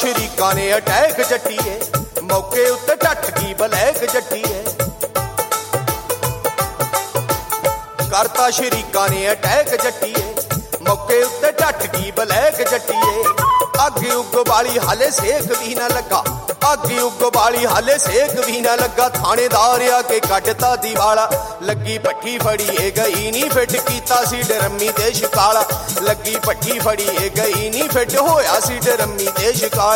ਸ਼ਰੀਕਾਂ ਨੇ ਅਟੈਕ ਜੱਟੀਏ, ਮੌਕੇ ਉੱਤੇ ਢੱਠ ਗਈ ਬਲੈਕ ਜੱਟੀਏ। ਕਰਤਾ ਸ਼ਰੀਕਾਂ ਨੇ ਅਟੈਕ ਜੱਟੀਏ, ਮੌਕੇ ਉੱਤੇ ਢੱਠ ਗਈ ਬਲੈਕ ਜੱਟੀਏ। ਅੱਗ ਉੱਗ ਵਾਲੀ ਹਾਲੇ ਸੇਕ ਵੀ ਨਾ ਲੱਗਾ, ਅੱਗ ਉੱਗ ਵਾਲੀ ਹਾਲੇ ਸੇਕ ਵੀ ਨਾ ਲੱਗਾ। ਥਾਣੇਦਾਰ ਆ ਕੇ ਕੱਢਤਾ ਦੀਵਾਲਾ, ਲੱਗੀ ਭੱਠੀ ਫੜੀਏ ਗਈ ਨੀ ਫਿੱਟ, ਕੀਤਾ ਸੀ ਡਰਮੀ ਤੇ ਸ਼ਿਕਾਲਾ। ਲੱਗੀ ਭੱਠੀ ਫੜੀਏ ਗਈ ਨੀ ਫਿੱਟ, ਹੋਇਆ ਸੀ ਡਰਮੀ ਤੇ ਸ਼ਿਕਾਲਾ।